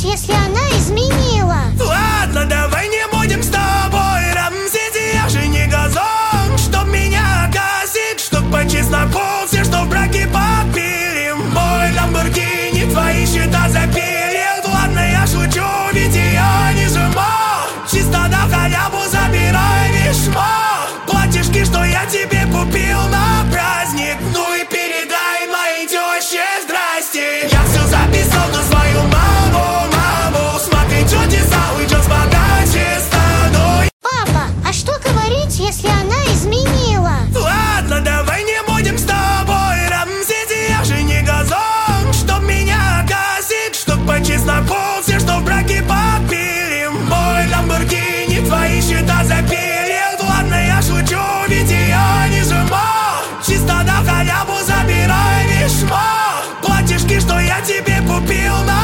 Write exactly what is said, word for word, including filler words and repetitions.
говорить, если она изменила? Ладно, давай не будем с тобой рамсить. Я же не газон, чтоб меня гасить, чтоб по чесноку все, что в браке попили. Мой Ламборгини твои счета запилил. Ладно, я шучу, ведь я не жму. Чисто на халяву забирай вишма. Платьишки, что я тебе купил на праздник. Ну и передай моей теще здрасте. Я все записал на свою маму, маму. Смотри, чудеса, уйдет с подачи стану. Папа, а что говорить, если она изменила? Ладно, давай не будем с тобой рамсить. Я же не газон, чтоб меня гасить, чтоб по чесноку все, что в браке попили. Мой Ламборгини твои счета запилил. Ладно, я шучу, ведь я не жму. Чисто на халяву забирай вишма. Платьишки, что я тебе купил на